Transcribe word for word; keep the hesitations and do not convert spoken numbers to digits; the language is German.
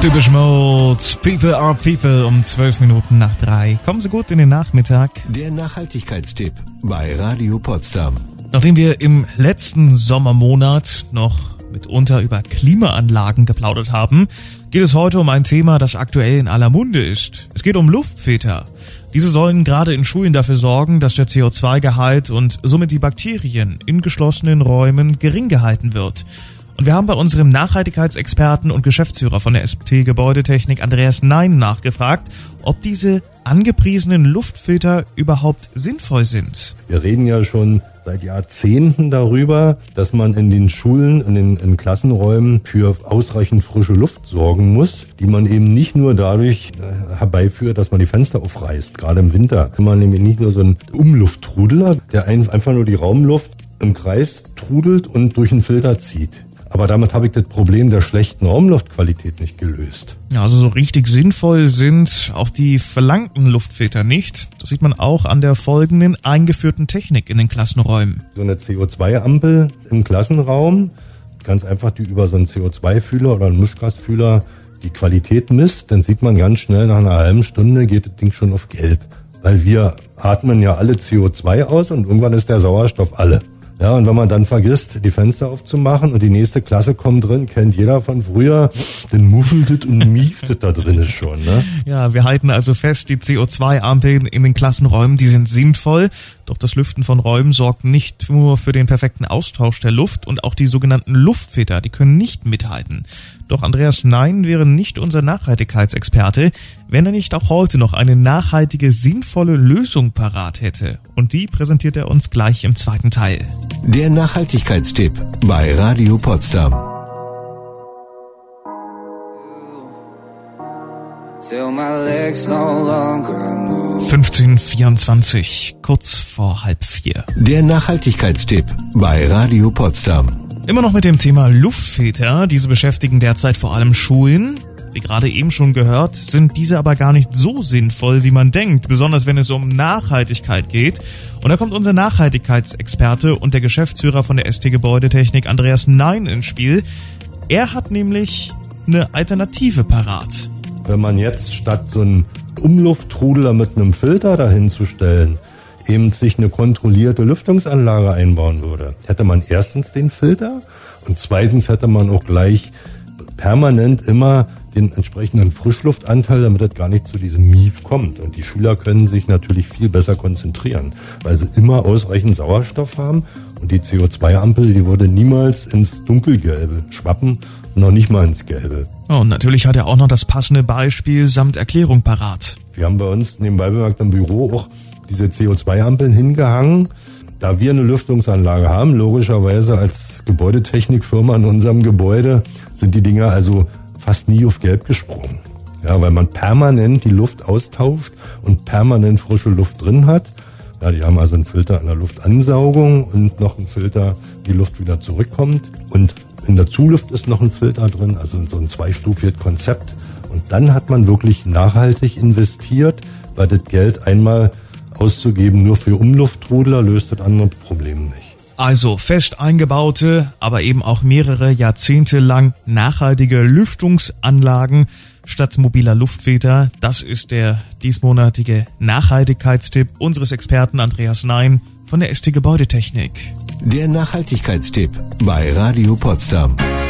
Depeche Mode, People are People, um zwölf Minuten nach drei. Kommen Sie gut in den Nachmittag. Der Nachhaltigkeitstipp bei Radio Potsdam. Nachdem wir im letzten Sommermonat noch mitunter über Klimaanlagen geplaudert haben, geht es heute um ein Thema, das aktuell in aller Munde ist. Es geht um Luftfilter. Diese sollen gerade in Schulen dafür sorgen, dass der C O zwei Gehalt und somit die Bakterien in geschlossenen Räumen gering gehalten wird. Und wir haben bei unserem Nachhaltigkeitsexperten und Geschäftsführer von der S T Gebäudetechnik, Andreas Nein, nachgefragt, ob diese angepriesenen Luftfilter überhaupt sinnvoll sind. Wir reden ja schon seit Jahrzehnten darüber, dass man in den Schulen, in den in Klassenräumen für ausreichend frische Luft sorgen muss, die man eben nicht nur dadurch äh, herbeiführt, dass man die Fenster aufreißt. Gerade im Winter kann man nämlich nicht nur so einen Umlufttrudler, der ein, einfach nur die Raumluft im Kreis trudelt und durch einen Filter zieht. Aber damit habe ich das Problem der schlechten Raumluftqualität nicht gelöst. Ja, also so richtig sinnvoll sind auch die verlangten Luftfilter nicht. Das sieht man auch an der folgenden eingeführten Technik in den Klassenräumen. So eine C O zwei Ampel im Klassenraum, ganz einfach, die über so einen C O zwei Fühler oder einen Mischgasfühler die Qualität misst, dann sieht man ganz schnell, nach einer halben Stunde geht das Ding schon auf gelb. Weil wir atmen ja alle C O zwei aus und irgendwann ist der Sauerstoff alle. Ja, und wenn man dann vergisst, die Fenster aufzumachen und die nächste Klasse kommt drin, kennt jeder von früher, dann muffelt es und mieft es da drin schon, ne? Ja, wir halten also fest, die C O zwei Ampeln in den Klassenräumen, die sind sinnvoll. Doch das Lüften von Räumen sorgt nicht nur für den perfekten Austausch der Luft und auch die sogenannten Luftfilter, die können nicht mithalten. Doch Andreas Nein wäre nicht unser Nachhaltigkeitsexperte, wenn er nicht auch heute noch eine nachhaltige, sinnvolle Lösung parat hätte. Und die präsentiert er uns gleich im zweiten Teil. Der Nachhaltigkeitstipp bei Radio Potsdam. fünfzehn vierundzwanzig, kurz vor halb vier. Der Nachhaltigkeitstipp bei Radio Potsdam. Immer noch mit dem Thema Luftfilter. Diese beschäftigen derzeit vor allem Schulen. Wie gerade eben schon gehört, sind diese aber gar nicht so sinnvoll, wie man denkt, besonders wenn es um Nachhaltigkeit geht. Und da kommt unser Nachhaltigkeitsexperte und der Geschäftsführer von der S T Gebäudetechnik, Andreas Nein, ins Spiel. Er hat nämlich eine Alternative parat. Wenn man jetzt statt so einen Umlufttrudler mit einem Filter dahin zu stellen, eben sich eine kontrollierte Lüftungsanlage einbauen würde, hätte man erstens den Filter und zweitens hätte man auch gleich permanent immer den entsprechenden Frischluftanteil, damit es gar nicht zu diesem Mief kommt. Und die Schüler können sich natürlich viel besser konzentrieren, weil sie immer ausreichend Sauerstoff haben und die C O zwei Ampel, die würde niemals ins Dunkelgelbe schwappen, noch nicht mal ins Gelbe. Oh, und natürlich hat er auch noch das passende Beispiel samt Erklärung parat. Wir haben bei uns nebenbei bemerkt im Büro auch diese C O zwei Ampeln hingehangen. Da wir eine Lüftungsanlage haben, logischerweise als Gebäudetechnikfirma in unserem Gebäude, sind die Dinger also fast nie auf gelb gesprungen. Ja, weil man permanent die Luft austauscht und permanent frische Luft drin hat. Ja, die haben also einen Filter in der Luftansaugung und noch einen Filter, die Luft wieder zurückkommt. Und in der Zuluft ist noch ein Filter drin, also so ein zweistufiges Konzept. Und dann hat man wirklich nachhaltig investiert, weil das Geld einmal auszugeben nur für Umlufttrudler löst das andere Problem nicht. Also fest eingebaute, aber eben auch mehrere Jahrzehnte lang nachhaltige Lüftungsanlagen statt mobiler Luftfilter. Das ist der diesmonatige Nachhaltigkeitstipp unseres Experten Andreas Nein von der S T Gebäudetechnik. Der Nachhaltigkeitstipp bei Radio Potsdam.